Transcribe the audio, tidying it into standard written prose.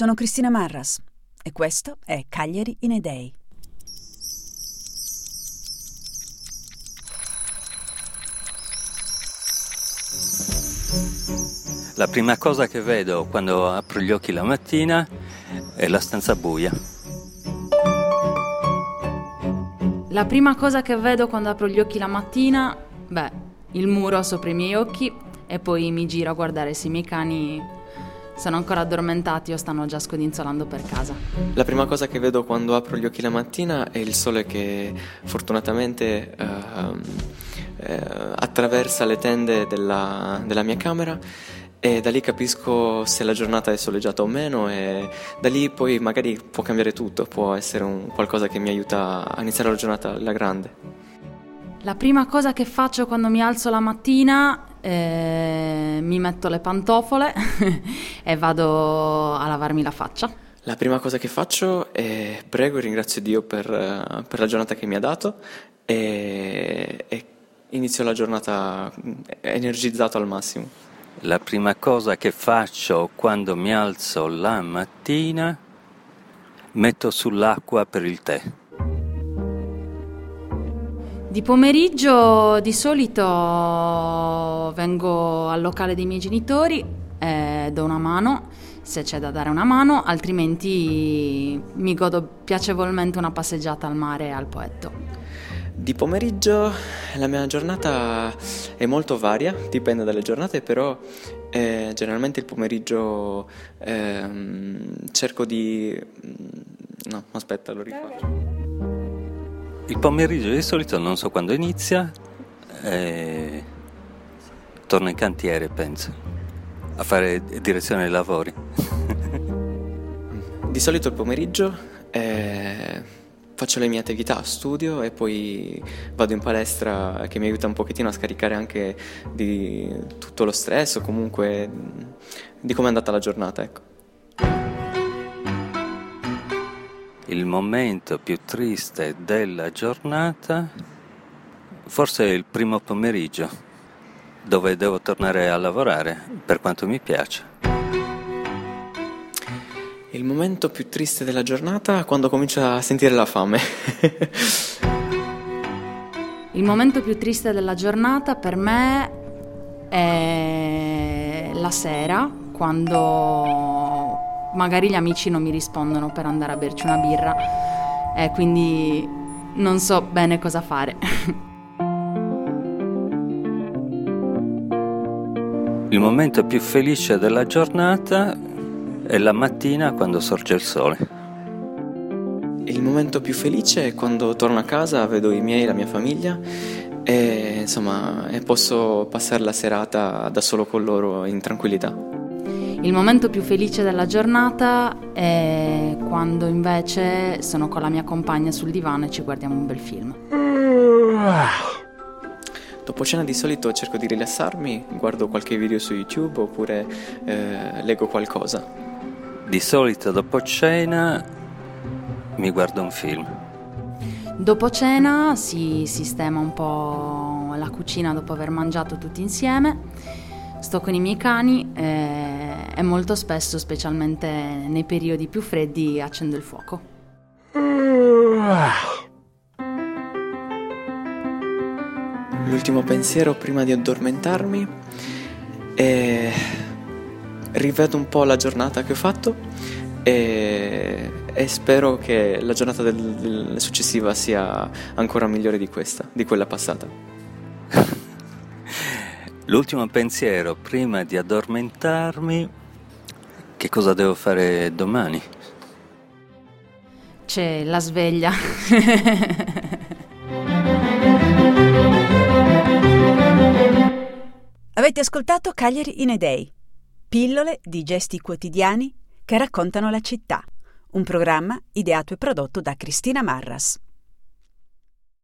sono Cristina Marras e questo è Cagliari in a Day. La prima cosa che vedo quando apro gli occhi la mattina è la stanza buia. La prima cosa che vedo quando apro gli occhi la mattina, il muro sopra i miei occhi, e poi mi giro a guardare se i miei cani sono ancora addormentati o stanno già scodinzolando per casa. La prima cosa che vedo quando apro gli occhi la mattina è il sole che fortunatamente attraversa le tende della mia camera, e da lì capisco se la giornata è soleggiata o meno, e da lì poi magari può cambiare tutto, può essere qualcosa che mi aiuta a iniziare la giornata alla grande. La prima cosa che faccio quando mi alzo la mattina, mi metto le pantofole e vado a lavarmi la faccia. La prima cosa che faccio è prego e ringrazio Dio per la giornata che mi ha dato, e inizio la giornata energizzato al massimo. La prima cosa che faccio quando mi alzo la mattina, metto sull'acqua per il tè. Di pomeriggio di solito vengo al locale dei miei genitori e do una mano, se c'è da dare una mano, altrimenti mi godo piacevolmente una passeggiata al mare e al Poetto. Di pomeriggio la mia giornata è molto varia, dipende dalle giornate, però generalmente il pomeriggio cerco di... No, aspetta, lo rifaccio. Il pomeriggio di solito non so quando inizia, torno in cantiere, penso, a fare direzione ai lavori. Di solito il pomeriggio faccio le mie attività, studio e poi vado in palestra, che mi aiuta un pochettino a scaricare anche di tutto lo stress o comunque di come è andata la giornata, ecco. Il momento più triste della giornata forse è il primo pomeriggio, dove devo tornare a lavorare, per quanto mi piace. Il momento più triste della giornata è quando comincio a sentire la fame. Il momento più triste della giornata per me è la sera, quando magari gli amici non mi rispondono per andare a berci una birra e quindi non so bene cosa fare. Il momento più felice della giornata è la mattina quando sorge il sole. Il momento più felice è quando torno a casa, vedo i miei, la mia famiglia e insomma posso passare la serata da solo con loro in tranquillità. Il momento più felice della giornata è quando invece sono con la mia compagna sul divano e ci guardiamo un bel film. Dopo cena di solito cerco di rilassarmi, guardo qualche video su YouTube oppure leggo qualcosa. Di solito dopo cena mi guardo un film. Dopo cena si sistema un po' la cucina dopo aver mangiato tutti insieme. Sto con i miei cani e molto spesso, specialmente nei periodi più freddi, accendo il fuoco. L'ultimo pensiero prima di addormentarmi è rivedo un po' la giornata che ho fatto e spero che la giornata successiva sia ancora migliore di quella passata. L'ultimo pensiero prima di addormentarmi: che cosa devo fare domani? C'è la sveglia. Avete ascoltato Cagliari in a Day, pillole di gesti quotidiani che raccontano la città, un programma ideato e prodotto da Cristina Marras.